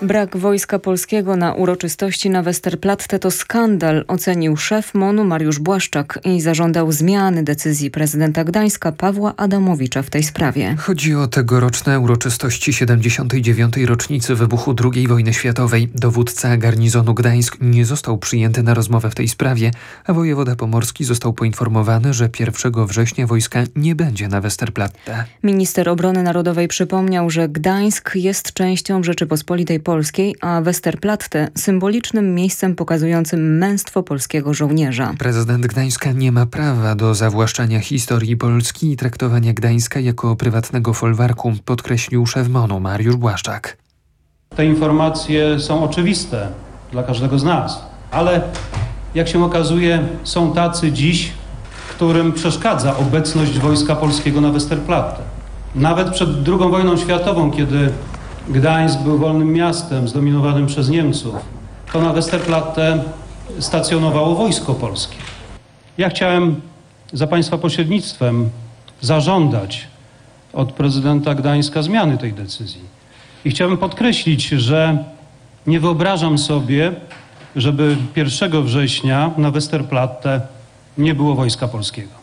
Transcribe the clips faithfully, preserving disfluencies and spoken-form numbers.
Brak wojska polskiego na uroczystości na Westerplatte to skandal, ocenił szef MON-u Mariusz Błaszczak i zażądał zmiany decyzji prezydenta Gdańska Pawła Adamowicza w tej sprawie. Chodzi o tegoroczne uroczystości siedemdziesiątej dziewiątej rocznicy wybuchu drugiej wojny światowej. Dowódca garnizonu Gdańsk nie został przyjęty na rozmowę w tej sprawie, a wojewoda pomorski został poinformowany, że pierwszego września wojska nie będzie na Westerplatte. Minister Obrony Narodowej przypomniał, że Gdańsk jest częścią Rzeczypospolitej Polskiej, a Westerplatte symbolicznym miejscem pokazującym męstwo polskiego żołnierza. Prezydent Gdańska nie ma prawa do zawłaszczania historii Polski i traktowania Gdańska jako prywatnego folwarku, podkreślił szef MON-u Mariusz Błaszczak. Te informacje są oczywiste dla każdego z nas, ale jak się okazuje, są tacy dziś, którym przeszkadza obecność Wojska Polskiego na Westerplatte. Nawet przed drugą wojną światową, kiedy Gdańsk był wolnym miastem zdominowanym przez Niemców, to na Westerplatte stacjonowało Wojsko Polskie. Ja chciałem za Państwa pośrednictwem zażądać od prezydenta Gdańska zmiany tej decyzji. I chciałbym podkreślić, że nie wyobrażam sobie, żeby pierwszego września na Westerplatte nie było Wojska Polskiego.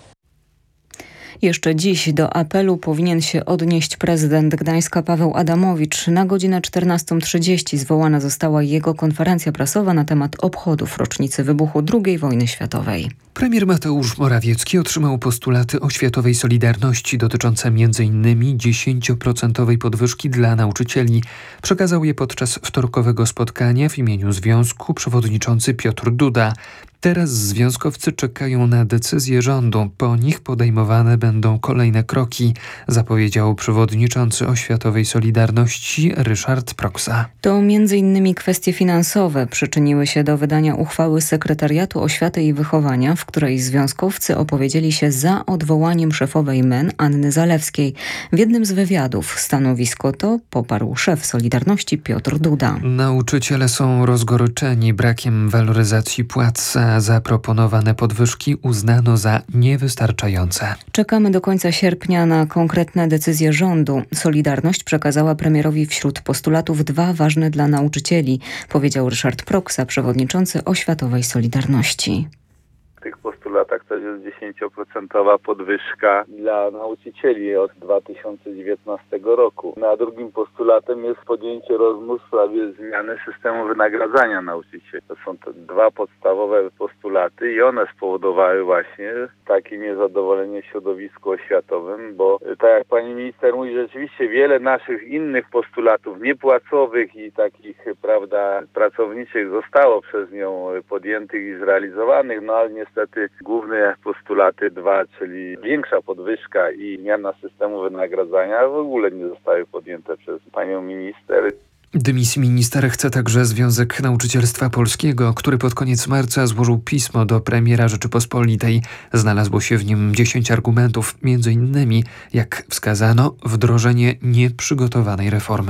Jeszcze dziś do apelu powinien się odnieść prezydent Gdańska Paweł Adamowicz. Na godzinę czternastą trzydzieści zwołana została jego konferencja prasowa na temat obchodów rocznicy wybuchu drugiej wojny światowej. Premier Mateusz Morawiecki otrzymał postulaty oświatowej solidarności dotyczące między innymi dziesięcioprocentowej podwyżki dla nauczycieli. Przekazał je podczas wtorkowego spotkania w imieniu związku przewodniczący Piotr Duda. Teraz związkowcy czekają na decyzję rządu. Po nich podejmowane będą kolejne kroki, zapowiedział przewodniczący Oświatowej Solidarności Ryszard Proksa. To między innymi kwestie finansowe przyczyniły się do wydania uchwały Sekretariatu Oświaty i Wychowania, w której związkowcy opowiedzieli się za odwołaniem szefowej M E N Anny Zalewskiej. W jednym z wywiadów stanowisko to poparł szef Solidarności Piotr Duda. Nauczyciele są rozgoryczeni brakiem waloryzacji płac. Zaproponowane podwyżki uznano za niewystarczające. Czekamy do końca sierpnia na konkretne decyzje rządu. Solidarność przekazała premierowi wśród postulatów dwa ważne dla nauczycieli, powiedział Ryszard Proksa, przewodniczący Oświatowej Solidarności. W tych postulatach to jest dziesięcioprocentowa podwyżka dla nauczycieli od dwa tysiące dziewiętnastego roku. Na drugim postulatem jest podjęcie rozmów w sprawie zmiany systemu wynagradzania nauczycieli. To są te dwa podstawowe postulaty i one spowodowały właśnie takie niezadowolenie w środowisku oświatowym, bo tak jak pani minister mówi, rzeczywiście wiele naszych innych postulatów niepłacowych i takich, prawda, pracowniczych zostało przez nią podjętych i zrealizowanych, no ale niestety główne postulaty dwa, czyli większa podwyżka i zmiana systemu wynagradzania w ogóle nie zostały podjęte przez panią minister. Dymisji minister chce także Związek Nauczycielstwa Polskiego, który pod koniec marca złożył pismo do premiera Rzeczypospolitej. Znalazło się w nim dziesięć argumentów, między innymi, jak wskazano, wdrożenie nieprzygotowanej reformy.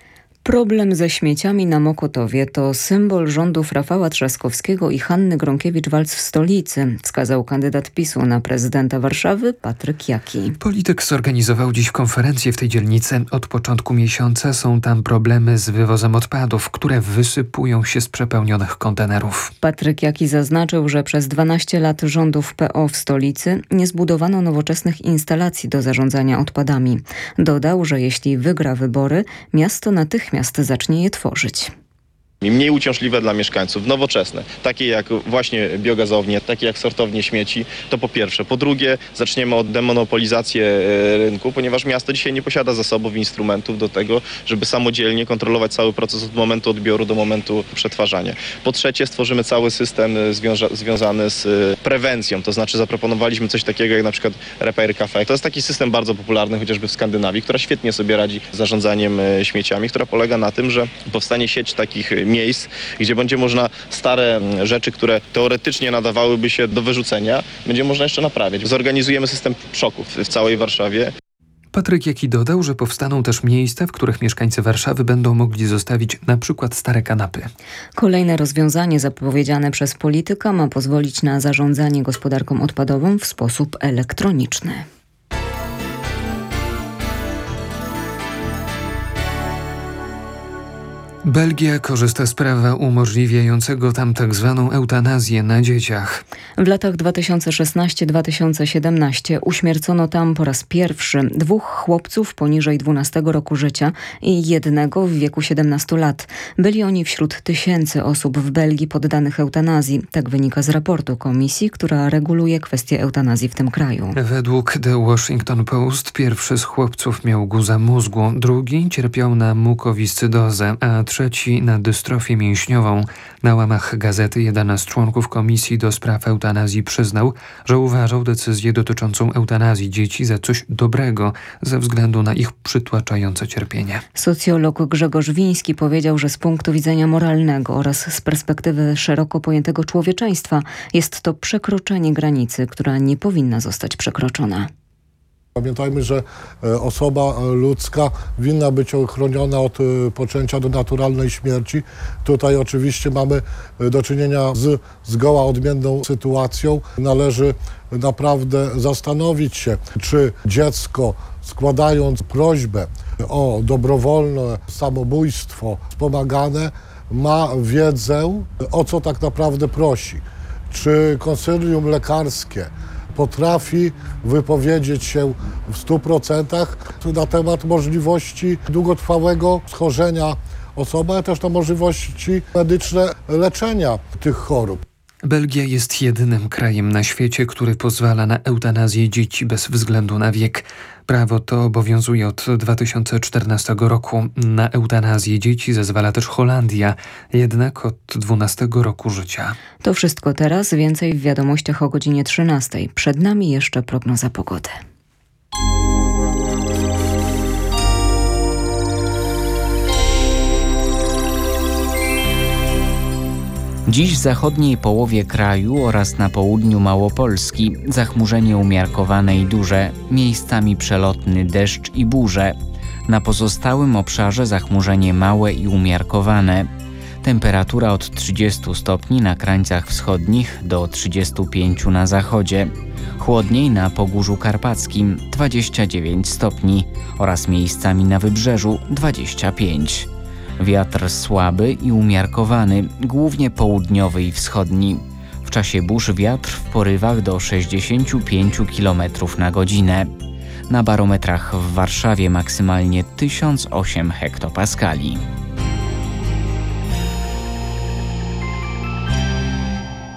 Problem ze śmieciami na Mokotowie to symbol rządów Rafała Trzaskowskiego i Hanny Gronkiewicz-Waltz w stolicy, wskazał kandydat PiSu na prezydenta Warszawy Patryk Jaki. Polityk zorganizował dziś konferencję w tej dzielnicy. Od początku miesiąca są tam problemy z wywozem odpadów, które wysypują się z przepełnionych kontenerów. Patryk Jaki zaznaczył, że przez dwanaście lat rządów P O w stolicy nie zbudowano nowoczesnych instalacji do zarządzania odpadami. Dodał, że jeśli wygra wybory, miasto natychmiast miast zacznie je tworzyć. I mniej uciążliwe dla mieszkańców, nowoczesne, takie jak właśnie biogazownie, takie jak sortownie śmieci, to po pierwsze. Po drugie, zaczniemy od demonopolizacji rynku, ponieważ miasto dzisiaj nie posiada zasobów i instrumentów do tego, żeby samodzielnie kontrolować cały proces od momentu odbioru do momentu przetwarzania. Po trzecie, stworzymy cały system związa- związany z prewencją, to znaczy zaproponowaliśmy coś takiego jak na przykład Repair Cafe. To jest taki system bardzo popularny chociażby w Skandynawii, która świetnie sobie radzi z zarządzaniem śmieciami, która polega na tym, że powstanie sieć takich miejsc, gdzie będzie można stare rzeczy, które teoretycznie nadawałyby się do wyrzucenia, będzie można jeszcze naprawiać. Zorganizujemy system szoków w całej Warszawie. Patryk Jaki dodał, że powstaną też miejsca, w których mieszkańcy Warszawy będą mogli zostawić na przykład stare kanapy. Kolejne rozwiązanie zapowiedziane przez polityka ma pozwolić na zarządzanie gospodarką odpadową w sposób elektroniczny. Belgia korzysta z prawa umożliwiającego tam tak zwaną eutanazję na dzieciach. W latach dwa tysiące szesnastym do dwa tysiące siedemnastego uśmiercono tam po raz pierwszy dwóch chłopców poniżej dwunastego roku życia i jednego w wieku siedemnastu lat. Byli oni wśród tysięcy osób w Belgii poddanych eutanazji. Tak wynika z raportu komisji, która reguluje kwestię eutanazji w tym kraju. Według The Washington Post pierwszy z chłopców miał guza mózgu, drugi cierpiał na mukowiscydozę, a trzeci na dystrofię mięśniową. Na łamach gazety jeden z członków Komisji do spraw eutanazji przyznał, że uważał decyzję dotyczącą eutanazji dzieci za coś dobrego ze względu na ich przytłaczające cierpienie. Socjolog Grzegorz Wiński powiedział, że z punktu widzenia moralnego oraz z perspektywy szeroko pojętego człowieczeństwa jest to przekroczenie granicy, która nie powinna zostać przekroczona. Pamiętajmy, że osoba ludzka winna być ochroniona od poczęcia do naturalnej śmierci. Tutaj oczywiście mamy do czynienia z zgoła odmienną sytuacją. Należy naprawdę zastanowić się, czy dziecko, składając prośbę o dobrowolne samobójstwo wspomagane, ma wiedzę, o co tak naprawdę prosi. Czy konsylium lekarskie potrafi wypowiedzieć się w stu procentach na temat możliwości długotrwałego schorzenia osoby, ale też na możliwości medyczne leczenia tych chorób. Belgia jest jedynym krajem na świecie, który pozwala na eutanazję dzieci bez względu na wiek. Prawo to obowiązuje od dwa tysiące czternastego roku. Na eutanazję dzieci zezwala też Holandia, jednak od dwunastego roku życia. To wszystko teraz, więcej w wiadomościach o godzinie trzynastej. Przed nami jeszcze prognoza pogody. Dziś w zachodniej połowie kraju oraz na południu Małopolski zachmurzenie umiarkowane i duże, miejscami przelotny deszcz i burze. Na pozostałym obszarze zachmurzenie małe i umiarkowane. Temperatura od trzydziestu stopni na krańcach wschodnich do trzydziestu pięciu na zachodzie. Chłodniej na Pogórzu Karpackim dwadzieścia dziewięć stopni oraz miejscami na wybrzeżu dwadzieścia pięć. Wiatr słaby i umiarkowany, głównie południowy i wschodni. W czasie burz wiatr w porywach do sześćdziesięciu pięciu kilometrów na godzinę. Na barometrach w Warszawie maksymalnie tysiąc osiem hektopaskali.